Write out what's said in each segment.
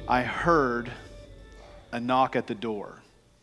I heard a knock at the door.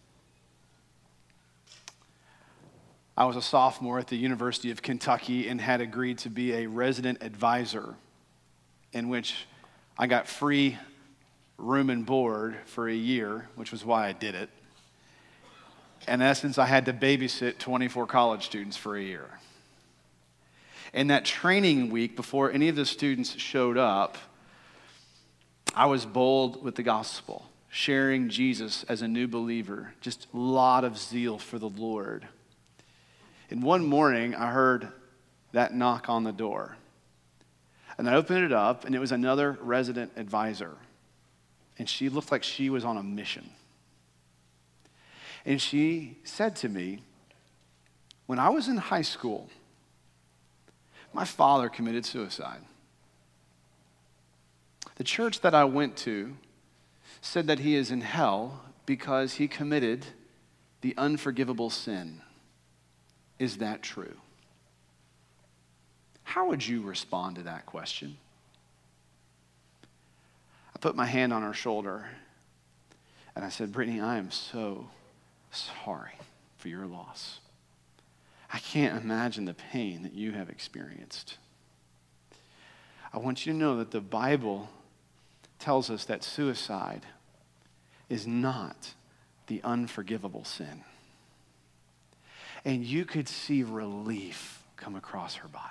I was a sophomore at the University of Kentucky and had agreed to be a resident advisor, in which I got free room and board for a year, which was why I did it. In essence, I had to babysit 24 college students for a year. In that training week, before any of the students showed up, I was bold with the gospel, sharing Jesus as a new believer, just a lot of zeal for the Lord. And one morning, I heard that knock on the door. And I opened it up, and it was another resident advisor. And she looked like she was on a mission. And she said to me, when I was in high school, my father committed suicide. The church that I went to said that he is in hell because he committed the unforgivable sin. Is that true? How would you respond to that question? I put my hand on her shoulder and I said, Brittany, I am so sorry for your loss. I can't imagine the pain that you have experienced. I want you to know that the Bible tells us that suicide is not the unforgivable sin. And you could see relief come across her body.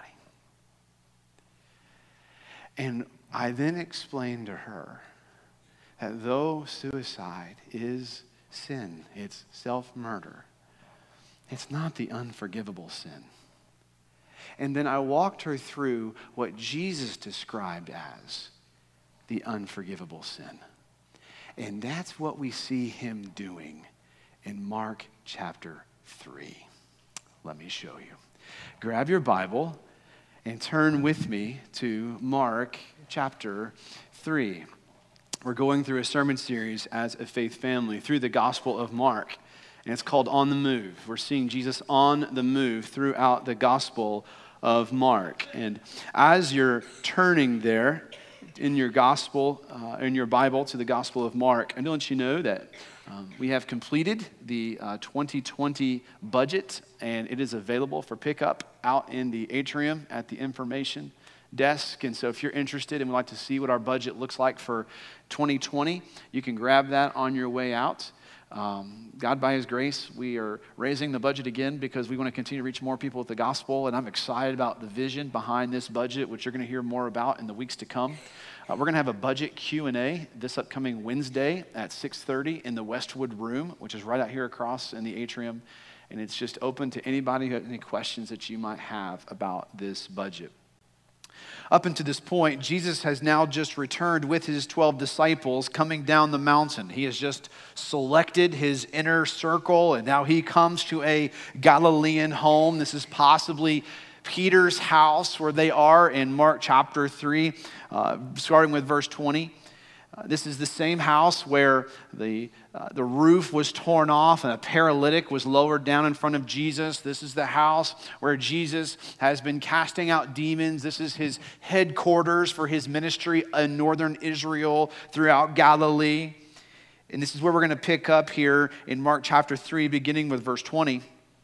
And I then explained to her that though suicide is sin, it's self-murder, it's not the unforgivable sin. And then I walked her through what Jesus described as the unforgivable sin. And that's what we see him doing in Mark chapter 3. Let me show you. Grab your Bible and turn with me to Mark chapter 3. We're going through a sermon series as a faith family through the Gospel of Mark, and it's called On the Move. We're seeing Jesus on the move throughout the Gospel of Mark. And as you're turning there in your gospel, in your Bible to the Gospel of Mark, I want you to know that we have completed the 2020 budget, and it is available for pickup out in the atrium at the information desk. And so if you're interested and would like to see what our budget looks like for 2020, you can grab that on your way out. God, by his grace, we are raising the budget again because we want to continue to reach more people with the gospel, and I'm excited about the vision behind this budget, which you're going to hear more about in the weeks to come. We're going to have a budget Q&A this upcoming Wednesday at 6:30 in the Westwood Room, which is right out here across in the atrium, and it's just open to anybody who has any questions that you might have about this budget. Up until this point, Jesus has now just returned with his 12 disciples coming down the mountain. He has just selected his inner circle, and now he comes to a Galilean home. This is possibly Peter's house where they are in Mark chapter 3, starting with verse 20. This is the same house where the roof was torn off and a paralytic was lowered down in front of Jesus. This is the house where Jesus has been casting out demons. This is his headquarters for his ministry in northern Israel throughout Galilee. And this is where we're going to pick up here in Mark chapter 3, beginning with verse 20.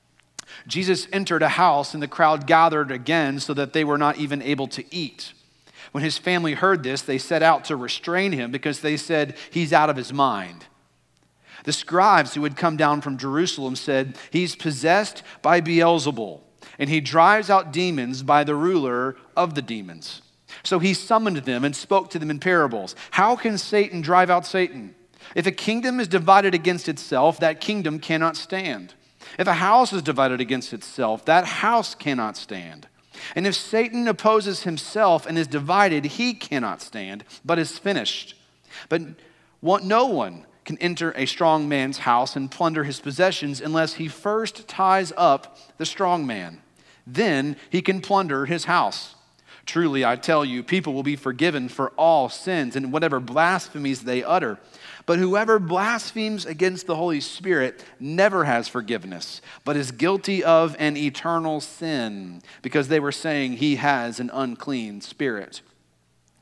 Jesus entered a house and the crowd gathered again so that they were not even able to eat. When his family heard this, they set out to restrain him because they said, he's out of his mind. The scribes who had come down from Jerusalem said, he's possessed by Beelzebul, and he drives out demons by the ruler of the demons. So he summoned them and spoke to them in parables. How can Satan drive out Satan? If a kingdom is divided against itself, that kingdom cannot stand. If a house is divided against itself, that house cannot stand. And if Satan opposes himself and is divided, he cannot stand, but is finished. But no one can enter a strong man's house and plunder his possessions unless he first ties up the strong man. Then he can plunder his house. Truly, I tell you, people will be forgiven for all sins and whatever blasphemies they utter. But whoever blasphemes against the Holy Spirit never has forgiveness, but is guilty of an eternal sin, because they were saying he has an unclean spirit.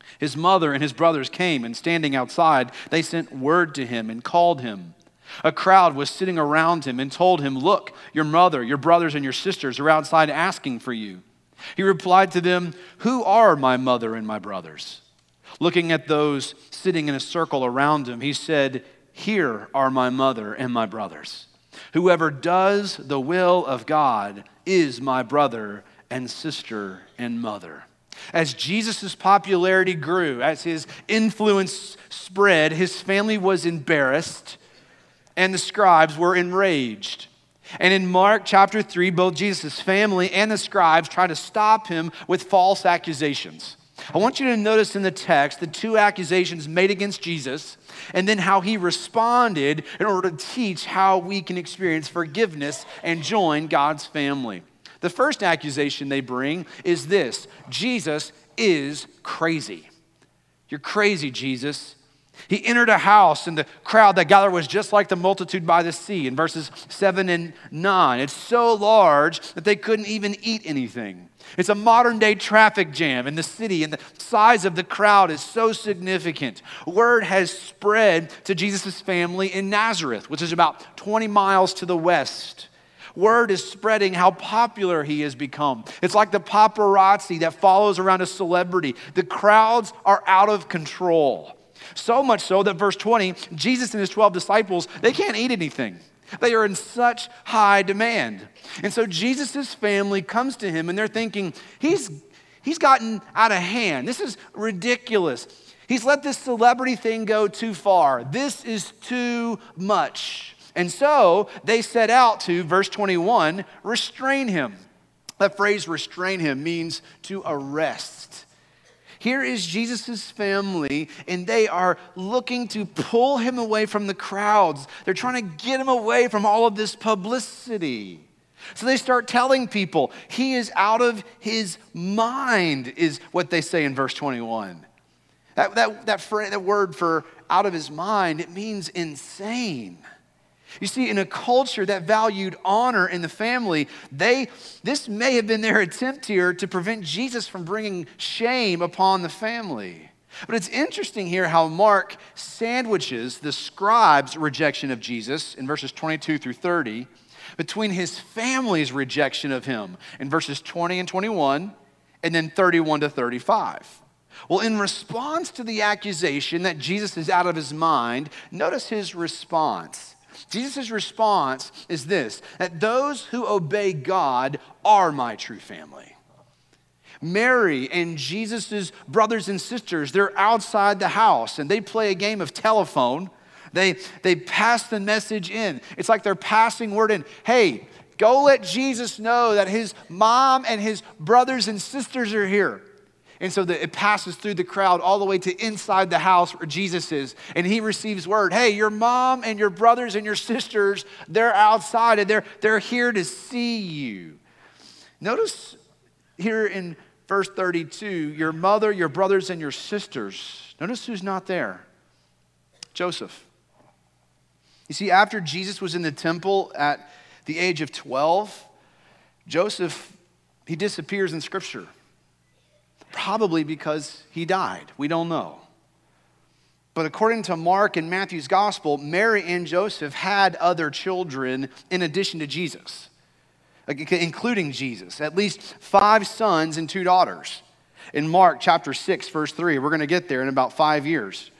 His mother and his brothers came, and standing outside, they sent word to him and called him. A crowd was sitting around him and told him, "Look, your mother, your brothers, and your sisters are outside asking for you." He replied to them, "Who are my mother and my brothers?" Looking at those sitting in a circle around him, he said, "Here are my mother and my brothers. Whoever does the will of God is my brother and sister and mother." As Jesus' popularity grew, as his influence spread, his family was embarrassed and the scribes were enraged. And in Mark chapter 3, both Jesus' family and the scribes tried to stop him with false accusations. I want you to notice in the text the two accusations made against Jesus and then how he responded in order to teach how we can experience forgiveness and join God's family. The first accusation they bring is this: Jesus is crazy. You're crazy, Jesus. He entered a house, and the crowd that gathered was just like the multitude by the sea in verses 7 and 9. It's so large that they couldn't even eat anything. It's a modern-day traffic jam in the city, and the size of the crowd is so significant. Word has spread to Jesus' family in Nazareth, which is about 20 miles to the west. Word is spreading how popular he has become. It's like the paparazzi that follows around a celebrity. The crowds are out of control. So much so that verse 20, Jesus and his 12 disciples, they can't eat anything. They are in such high demand. And so Jesus' family comes to him and they're thinking, he's gotten out of hand. This is ridiculous. He's let this celebrity thing go too far. This is too much. And so they set out to, verse 21, restrain him. That phrase, restrain him, means to arrest. Here is Jesus' family, and they are looking to pull him away from the crowds. They're trying to get him away from all of this publicity. So they start telling people, he is out of mind, is what they say in verse 21. That word for out of his mind, it means insane. You see, in a culture that valued honor in the family, this may have been their attempt here to prevent Jesus from bringing shame upon the family. But it's interesting here how Mark sandwiches the scribes' rejection of Jesus in verses 22 through 30 between his family's rejection of him in verses 20 and 21 and then 31 to 35. Well, in response to the accusation that Jesus is out of his mind, notice his response. Jesus' response is this, that those who obey God are my true family. Mary and Jesus' brothers and sisters, they're outside the house and they play a game of telephone. They pass the message in. It's like they're passing word in. Hey, go let Jesus know that his mom and his brothers and sisters are here. And so it passes through the crowd all the way to inside the house where Jesus is. And he receives word, hey, your mom and your brothers and your sisters, they're outside and they're here to see you. Notice here in verse 32, your mother, your brothers, and your sisters. Notice who's not there. Joseph. You see, after Jesus was in the temple at the age of 12, Joseph, he disappears in Scripture. Probably because he died. We don't know. But according to Mark and Matthew's gospel, Mary and Joseph had other children in addition to Jesus, including Jesus. At least 5 sons and 2 daughters. In Mark chapter 6, verse 3, we're going to get there in about 5 years.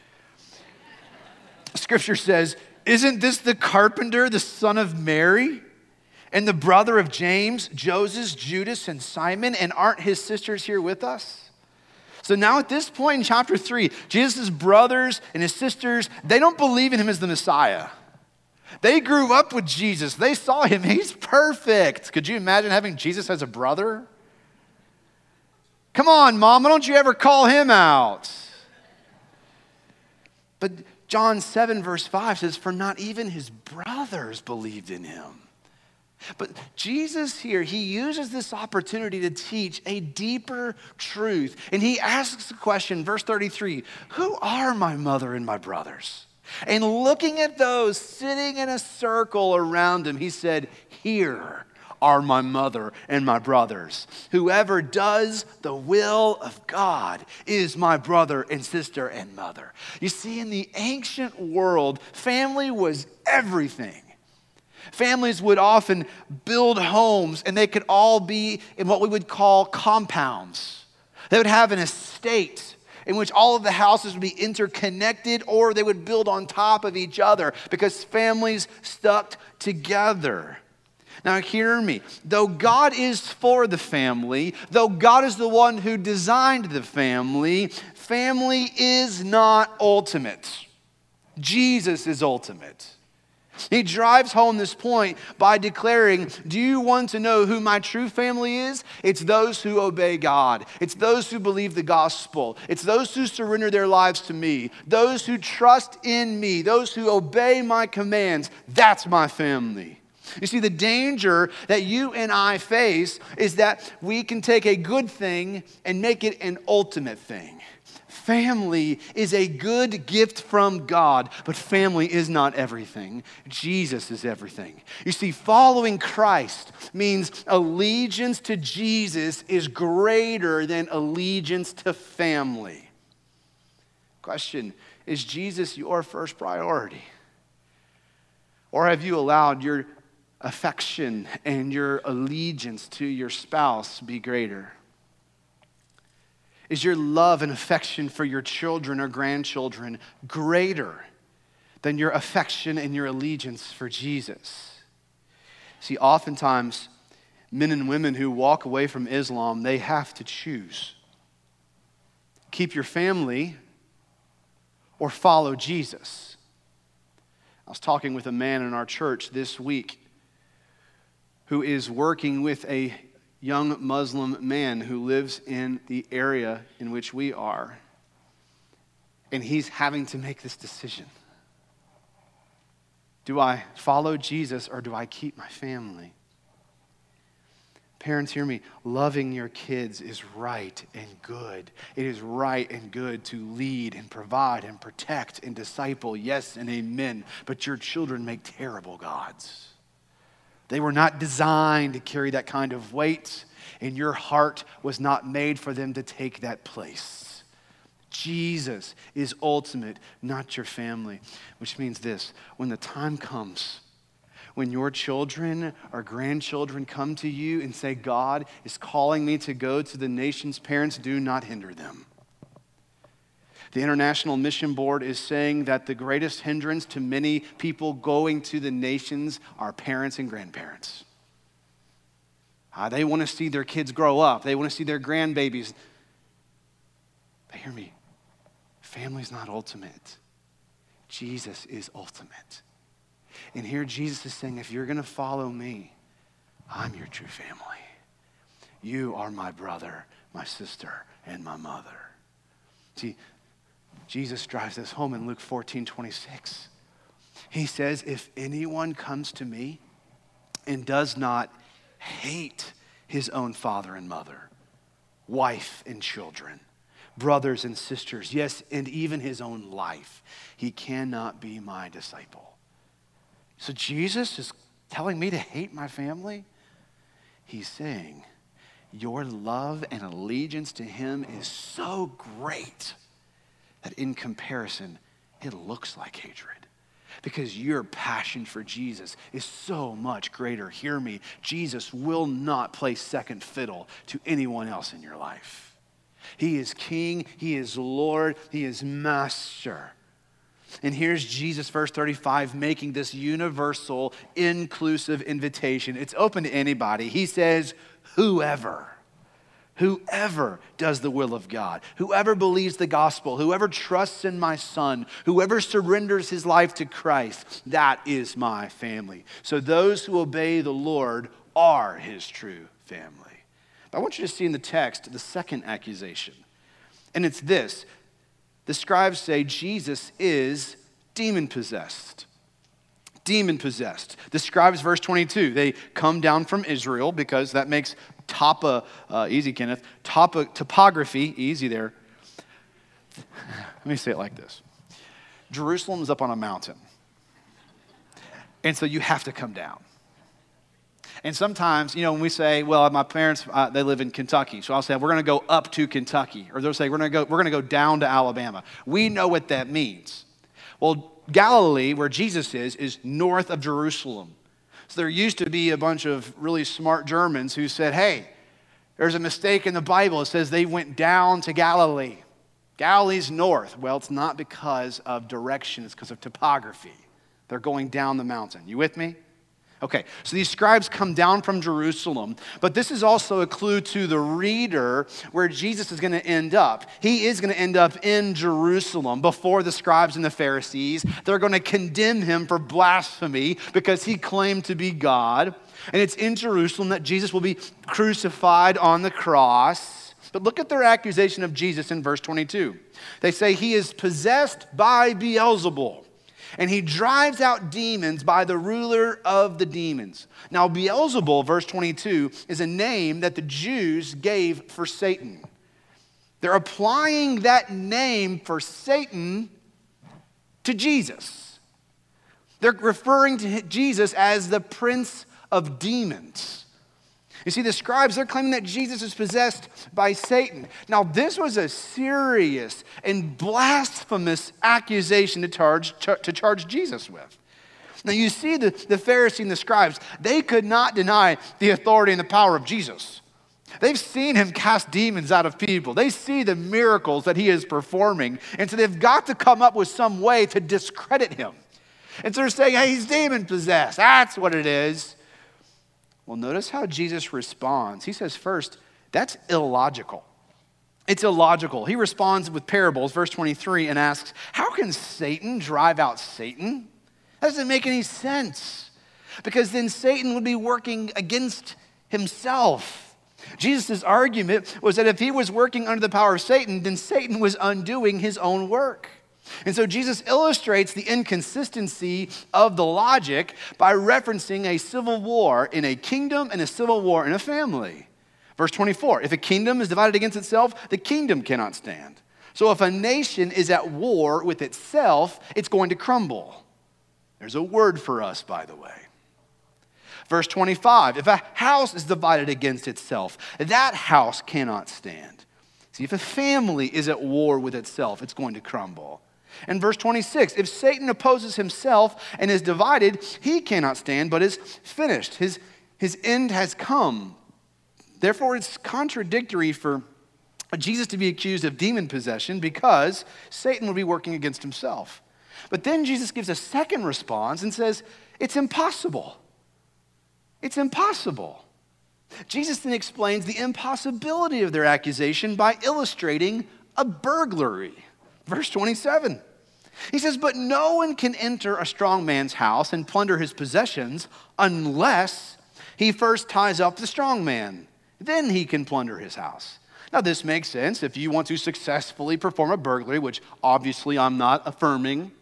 Scripture says, isn't this the carpenter, the son of Mary? And the brother of James, Joseph, Judas, and Simon, and aren't his sisters here with us? So now at this point in chapter 3, Jesus' brothers and his sisters, they don't believe in him as the Messiah. They grew up with Jesus. They saw him. He's perfect. Could you imagine having Jesus as a brother? Come on, Mom, why don't you ever call him out? But John 7 verse 5 says, for not even his brothers believed in him. But Jesus here, he uses this opportunity to teach a deeper truth. And he asks the question, verse 33, who are my mother and my brothers? And looking at those sitting in a circle around him, he said, here are my mother and my brothers. Whoever does the will of God is my brother and sister and mother. You see, in the ancient world, family was everything. Families would often build homes, and they could all be in what we would call compounds. They would have an estate in which all of the houses would be interconnected, or they would build on top of each other because families stuck together. Now hear me. Though God is for the family, though God is the one who designed the family, family is not ultimate. Jesus is ultimate. He drives home this point by declaring, do you want to know who my true family is? It's those who obey God. It's those who believe the gospel. It's those who surrender their lives to me. Those who trust in me. Those who obey my commands. That's my family. You see, the danger that you and I face is that we can take a good thing and make it an ultimate thing. Family is a good gift from God, but family is not everything. Jesus is everything. You see, following Christ means allegiance to Jesus is greater than allegiance to family. Question, is Jesus your first priority? Or have you allowed your affection and your allegiance to your spouse be greater? Is your love and affection for your children or grandchildren greater than your affection and your allegiance for Jesus? See, oftentimes, men and women who walk away from Islam, they have to choose. Keep your family or follow Jesus. I was talking with a man in our church this week who is working with a young Muslim man who lives in the area in which we are. And he's having to make this decision. Do I follow Jesus or do I keep my family? Parents, hear me. Loving your kids is right and good. It is right and good to lead and provide and protect and disciple. Yes and amen. But your children make terrible gods. They were not designed to carry that kind of weight, and your heart was not made for them to take that place. Jesus is ultimate, not your family. Which means this, when the time comes, when your children or grandchildren come to you and say, God is calling me to go to the nations, parents, do not hinder them. The International Mission Board is saying that the greatest hindrance to many people going to the nations are parents and grandparents. They want to see their kids grow up. They want to see their grandbabies. But hear me, family's not ultimate. Jesus is ultimate. And here Jesus is saying, if you're going to follow me, I'm your true family. You are my brother, my sister, and my mother. See, Jesus drives this home in Luke 14:26. He says, if anyone comes to me and does not hate his own father and mother, wife and children, brothers and sisters, yes, and even his own life, he cannot be my disciple. So Jesus is telling me to hate my family? He's saying, your love and allegiance to him is so great that in comparison, it looks like hatred. Because your passion for Jesus is so much greater. Hear me, Jesus will not play second fiddle to anyone else in your life. He is King, he is Lord, he is Master. And here's Jesus, verse 35, making this universal, inclusive invitation. It's open to anybody. He says, whoever does the will of God, whoever believes the gospel, whoever trusts in my Son, whoever surrenders his life to Christ, that is my family. So those who obey the Lord are his true family. But I want you to see in the text the second accusation. And it's this. The scribes say Jesus is demon-possessed. Demon-possessed. The scribes, verse 22, they come down from Israel because that makes topography, easy there. Let me say it like this. Jerusalem's up on a mountain. And so you have to come down. And sometimes, when we say, well, my parents, they live in Kentucky. So I'll say, we're going to go up to Kentucky. Or they'll say, we're going to go down to Alabama. We know what that means. Well, Galilee, where Jesus is north of Jerusalem. So there used to be a bunch of really smart Germans who said, hey, there's a mistake in the Bible. It says they went down to Galilee. Galilee's north. Well, it's not because of direction. It's because of topography. They're going down the mountain. You with me? Okay, so these scribes come down from Jerusalem, but this is also a clue to the reader where Jesus is going to end up. He is going to end up in Jerusalem before the scribes and the Pharisees. They're going to condemn him for blasphemy because he claimed to be God. And it's in Jerusalem that Jesus will be crucified on the cross. But look at their accusation of Jesus in verse 22. They say he is possessed by Beelzebul. And he drives out demons by the ruler of the demons. Now, Beelzebul, verse 22, is a name that the Jews gave for Satan. They're applying that name for Satan to Jesus. They're referring to Jesus as the prince of demons. You see, the scribes, they're claiming that Jesus is possessed by Satan. Now, this was a serious and blasphemous accusation to charge Jesus with. Now, you see the Pharisees and the scribes, they could not deny the authority and the power of Jesus. They've seen him cast demons out of people. They see the miracles that he is performing. And so they've got to come up with some way to discredit him. And so they're saying, hey, he's demon possessed. That's what it is. Well, notice how Jesus responds. He says first, that's illogical. It's illogical. He responds with parables, verse 23, and asks, how can Satan drive out Satan? That doesn't make any sense, because then Satan would be working against himself. Jesus' argument was that if he was working under the power of Satan, then Satan was undoing his own work. And so Jesus illustrates the inconsistency of the logic by referencing a civil war in a kingdom and a civil war in a family. Verse 24, if a kingdom is divided against itself, the kingdom cannot stand. So if a nation is at war with itself, it's going to crumble. There's a word for us, by the way. Verse 25, if a house is divided against itself, that house cannot stand. See, if a family is at war with itself, it's going to crumble. And verse 26, if Satan opposes himself and is divided, he cannot stand, but is finished. His end has come. Therefore, it's contradictory for Jesus to be accused of demon possession because Satan will be working against himself. But then Jesus gives a second response and says, it's impossible. It's impossible. Jesus then explains the impossibility of their accusation by illustrating a burglary. Verse 27. He says, but no one can enter a strong man's house and plunder his possessions unless he first ties up the strong man. Then he can plunder his house. Now, this makes sense if you want to successfully perform a burglary, which obviously I'm not affirming.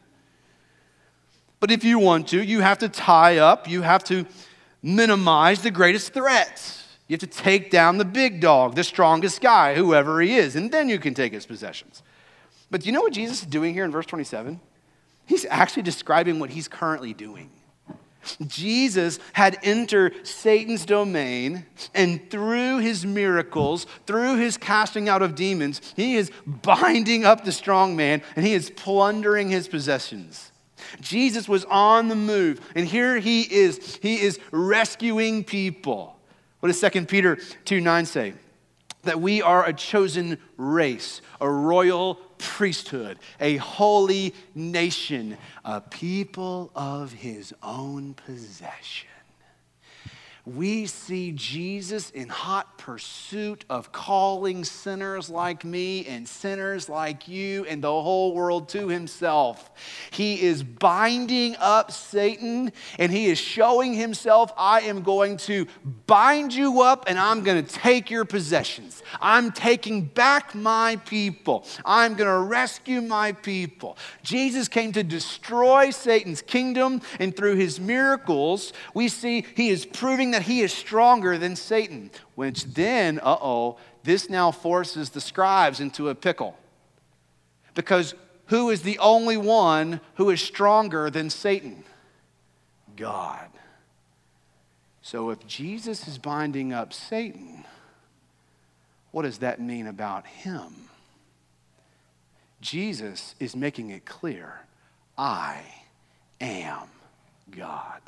But if you want to, you have to tie up, you have to minimize the greatest threats. You have to take down the big dog, the strongest guy, whoever he is, and then you can take his possessions. But do you know what Jesus is doing here in verse 27? He's actually describing what he's currently doing. Jesus had entered Satan's domain, and through his miracles, through his casting out of demons, he is binding up the strong man, and he is plundering his possessions. Jesus was on the move, and here he is rescuing people. What does 2 Peter 2:9 say? That we are a chosen race, a royal priesthood, a holy nation, a people of his own possession. We see Jesus in hot pursuit of calling sinners like me and sinners like you and the whole world to himself. He is binding up Satan, and he is showing himself, I am going to bind you up and I'm going to take your possessions. I'm taking back my people. I'm going to rescue my people. Jesus came to destroy Satan's kingdom, and through his miracles, we see he is proving that he is stronger than Satan, which then, this now forces the scribes into a pickle. Because who is the only one who is stronger than Satan? God. So if Jesus is binding up Satan, what does that mean about him? Jesus is making it clear, I am God.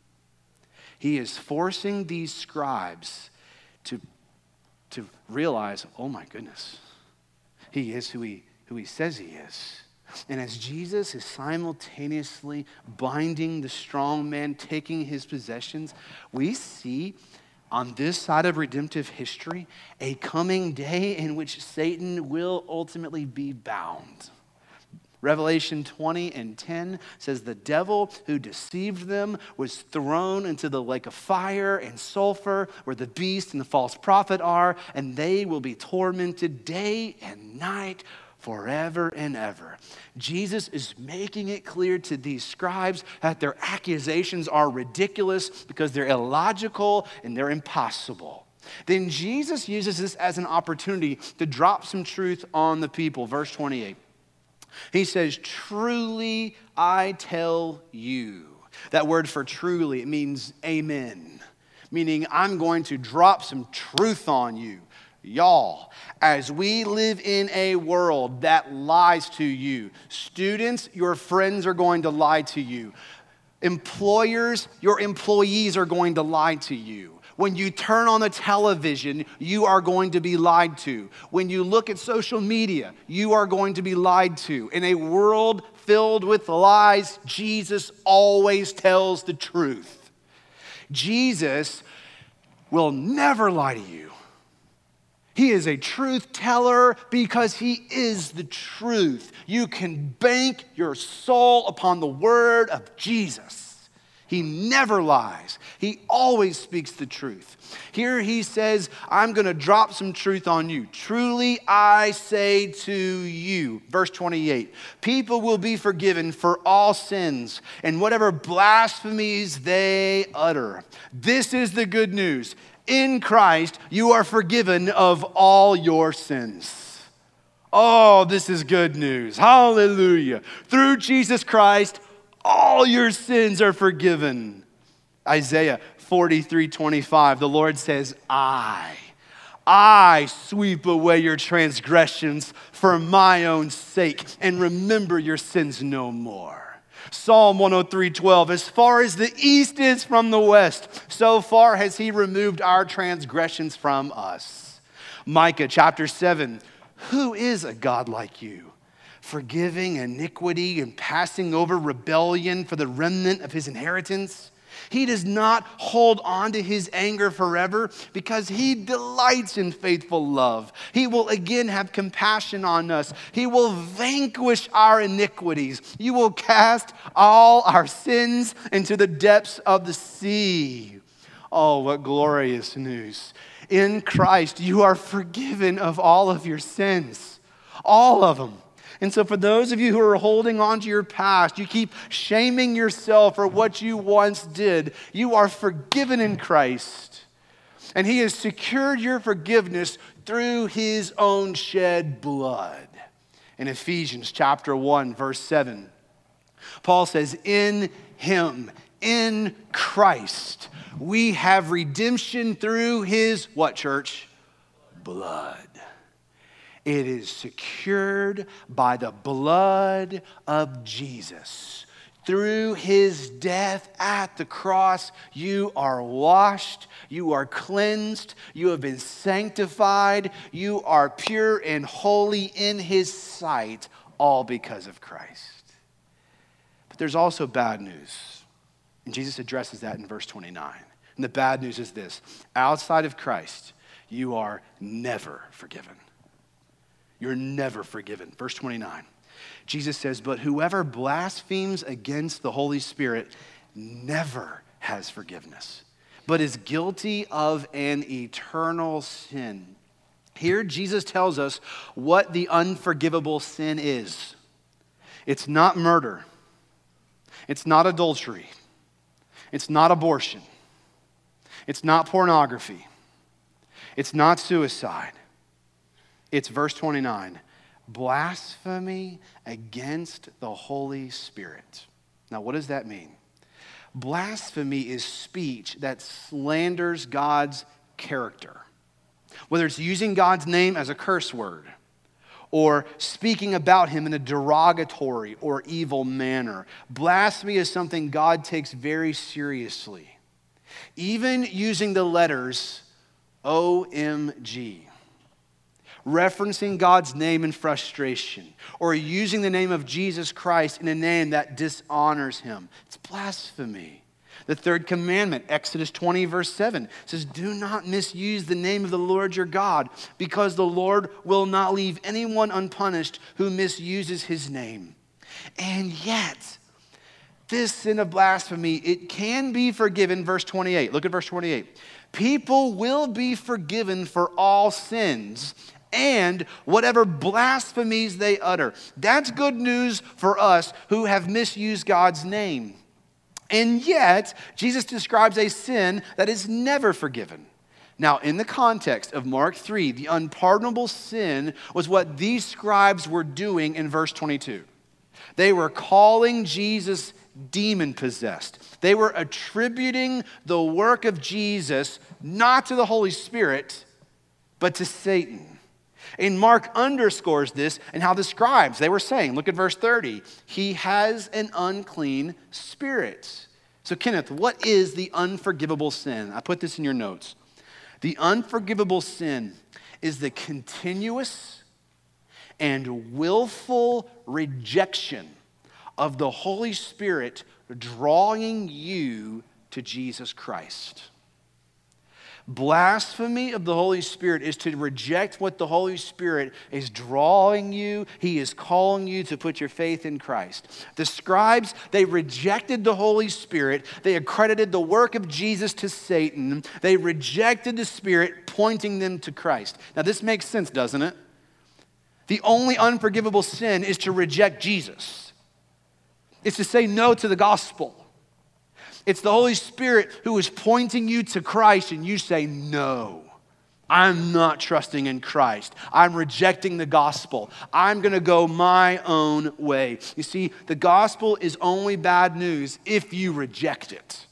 He is forcing these scribes to realize, oh my goodness, he is who he says he is. And as Jesus is simultaneously binding the strong man, taking his possessions, we see on this side of redemptive history a coming day in which Satan will ultimately be bound. Revelation 20:10 says the devil who deceived them was thrown into the lake of fire and sulfur where the beast and the false prophet are, and they will be tormented day and night forever and ever. Jesus is making it clear to these scribes that their accusations are ridiculous because they're illogical and they're impossible. Then Jesus uses this as an opportunity to drop some truth on the people. Verse 28. He says, truly I tell you. That word for truly, it means amen. Meaning I'm going to drop some truth on you. Y'all, as we live in a world that lies to you, students, your friends are going to lie to you. Employers, your employees are going to lie to you. When you turn on the television, you are going to be lied to. When you look at social media, you are going to be lied to. In a world filled with lies, Jesus always tells the truth. Jesus will never lie to you. He is a truth teller because he is the truth. You can bank your soul upon the word of Jesus. He never lies. He always speaks the truth. Here he says, I'm going to drop some truth on you. Truly I say to you, verse 28, people will be forgiven for all sins and whatever blasphemies they utter. This is the good news. In Christ, you are forgiven of all your sins. Oh, this is good news. Hallelujah. Through Jesus Christ, all your sins are forgiven. Isaiah 43:25, the Lord says, I sweep away your transgressions for my own sake and remember your sins no more. Psalm 103:12, as far as the east is from the west, so far has he removed our transgressions from us. Micah chapter 7, who is a God like you? Forgiving iniquity and passing over rebellion for the remnant of his inheritance. He does not hold on to his anger forever because he delights in faithful love. He will again have compassion on us. He will vanquish our iniquities. You will cast all our sins into the depths of the sea. Oh, what glorious news. In Christ, you are forgiven of all of your sins. All of them. And so for those of you who are holding on to your past, you keep shaming yourself for what you once did, you are forgiven in Christ. And he has secured your forgiveness through his own shed blood. In Ephesians chapter 1, verse 7, Paul says, in him, in Christ, we have redemption through his, what, church? Blood. It is secured by the blood of Jesus. Through his death at the cross, you are washed, you are cleansed, you have been sanctified, you are pure and holy in his sight, all because of Christ. But there's also bad news, and Jesus addresses that in verse 29. And the bad news is this: outside of Christ, you are never forgiven. You're never forgiven. Verse 29, Jesus says, but whoever blasphemes against the Holy Spirit never has forgiveness, but is guilty of an eternal sin. Here, Jesus tells us what the unforgivable sin is. It's not murder. It's not adultery. It's not abortion. It's not pornography. It's not suicide. It's verse 29, blasphemy against the Holy Spirit. Now, what does that mean? Blasphemy is speech that slanders God's character. Whether it's using God's name as a curse word or speaking about him in a derogatory or evil manner. Blasphemy is something God takes very seriously. Even using the letters OMG, referencing God's name in frustration, or using the name of Jesus Christ in a name that dishonors him. It's blasphemy. The third commandment, Exodus 20, verse 7, says, do not misuse the name of the Lord your God, because the Lord will not leave anyone unpunished who misuses his name. And yet, this sin of blasphemy, it can be forgiven. Verse 28, look at verse 28. People will be forgiven for all sins and whatever blasphemies they utter. That's good news for us who have misused God's name. And yet, Jesus describes a sin that is never forgiven. Now, in the context of Mark 3, the unpardonable sin was what these scribes were doing in verse 22. They were calling Jesus demon-possessed. They were attributing the work of Jesus not to the Holy Spirit, but to Satan. And Mark underscores this and how the scribes, they were saying, look at verse 30, he has an unclean spirit. So Kenneth, what is the unforgivable sin? I put this in your notes. The unforgivable sin is the continuous and willful rejection of the Holy Spirit drawing you to Jesus Christ. Blasphemy of the Holy Spirit is to reject what the Holy Spirit is drawing you. He is calling you to put your faith in Christ. The scribes, they rejected the Holy Spirit. They accredited the work of Jesus to Satan. They rejected the Spirit, pointing them to Christ. Now this makes sense, doesn't it? The only unforgivable sin is to reject Jesus. It's to say no to the gospel. It's the Holy Spirit who is pointing you to Christ and you say, no, I'm not trusting in Christ. I'm rejecting the gospel. I'm going to go my own way. You see, the gospel is only bad news if you reject it.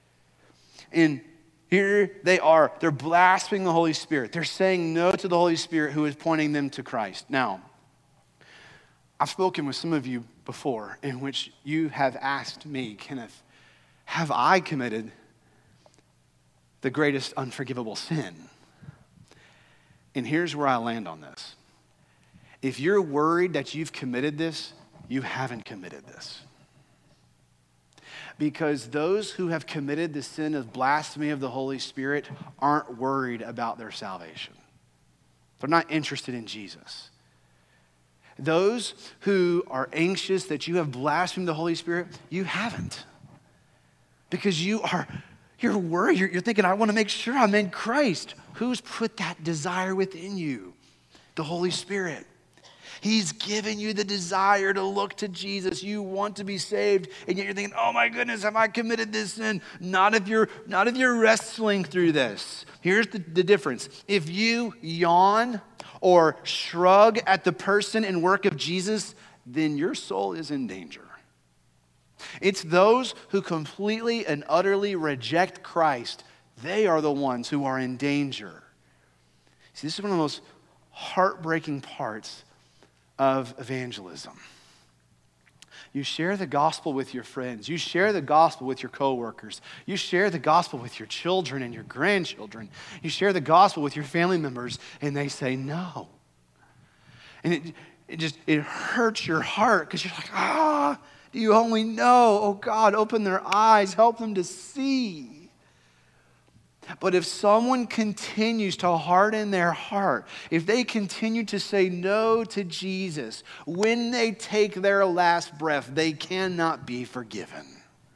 And here they are. They're blaspheming the Holy Spirit. They're saying no to the Holy Spirit who is pointing them to Christ. Now, I've spoken with some of you before in which you have asked me, Kenneth, have I committed the greatest unforgivable sin? And here's where I land on this. If you're worried that you've committed this, you haven't committed this. Because those who have committed the sin of blasphemy of the Holy Spirit aren't worried about their salvation. They're not interested in Jesus. Those who are anxious that you have blasphemed the Holy Spirit, you haven't. Because you're worried. You're thinking, I want to make sure I'm in Christ. Who's put that desire within you? The Holy Spirit. He's given you the desire to look to Jesus. You want to be saved, and yet you're thinking, oh my goodness, have I committed this sin? Not if you're wrestling through this. Here's the difference. If you yawn or shrug at the person and work of Jesus, then your soul is in danger. It's those who completely and utterly reject Christ. They are the ones who are in danger. See, this is one of the most heartbreaking parts of evangelism. You share the gospel with your friends. You share the gospel with your coworkers. You share the gospel with your children and your grandchildren. You share the gospel with your family members, and they say no. And it hurts your heart because you're like, do you only know? Oh God, open their eyes, help them to see. But if someone continues to harden their heart, if they continue to say no to Jesus, when they take their last breath, they cannot be forgiven.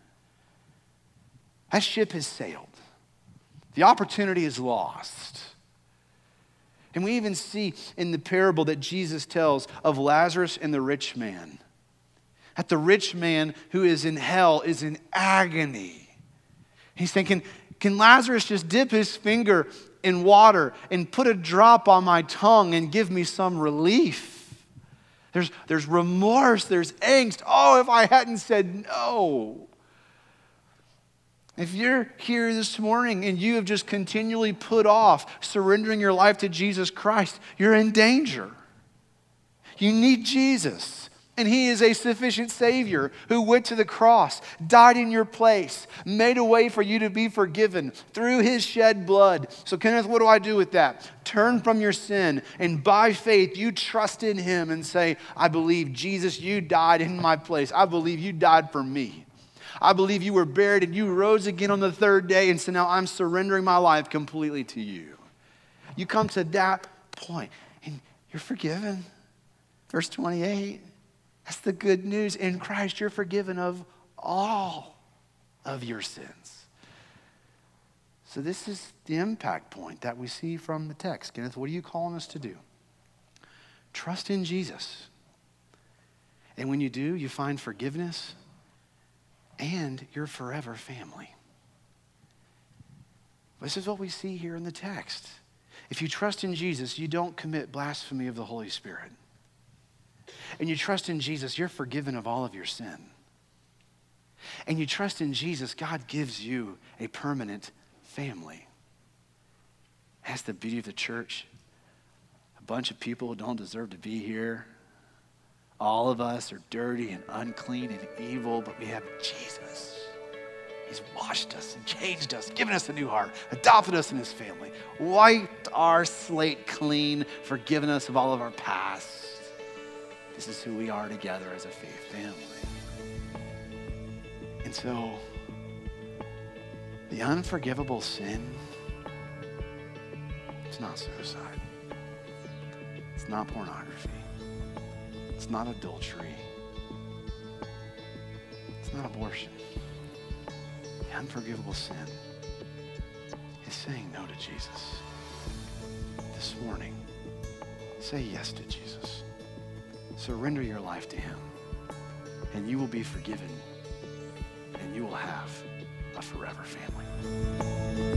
That ship has sailed. The opportunity is lost. And we even see in the parable that Jesus tells of Lazarus and the rich man, that the rich man who is in hell is in agony. He's thinking, can Lazarus just dip his finger in water and put a drop on my tongue and give me some relief? There's remorse, there's angst. Oh, if I hadn't said no. If you're here this morning and you have just continually put off surrendering your life to Jesus Christ, you're in danger. You need Jesus. And he is a sufficient Savior who went to the cross, died in your place, made a way for you to be forgiven through his shed blood. So Kenneth, what do I do with that? Turn from your sin, and by faith, you trust in him and say, I believe, Jesus, you died in my place. I believe you died for me. I believe you were buried and you rose again on the third day, and so now I'm surrendering my life completely to you. You come to that point, and you're forgiven. Verse 28. That's the good news. In Christ, you're forgiven of all of your sins. So this is the impact point that we see from the text. Kenneth, what are you calling us to do? Trust in Jesus. And when you do, you find forgiveness and your forever family. This is what we see here in the text. If you trust in Jesus, you don't commit blasphemy of the Holy Spirit. And you trust in Jesus, you're forgiven of all of your sin. And you trust in Jesus, God gives you a permanent family. That's the beauty of the church. A bunch of people who don't deserve to be here. All of us are dirty and unclean and evil, but we have Jesus. He's washed us and changed us, given us a new heart, adopted us in his family, wiped our slate clean, forgiven us of all of our past. This is who we are together as a faith family. And so, the unforgivable sin, it's not suicide. It's not pornography. It's not adultery. It's not abortion. The unforgivable sin is saying no to Jesus. This morning, say yes to Jesus. Surrender your life to him, and you will be forgiven, and you will have a forever family.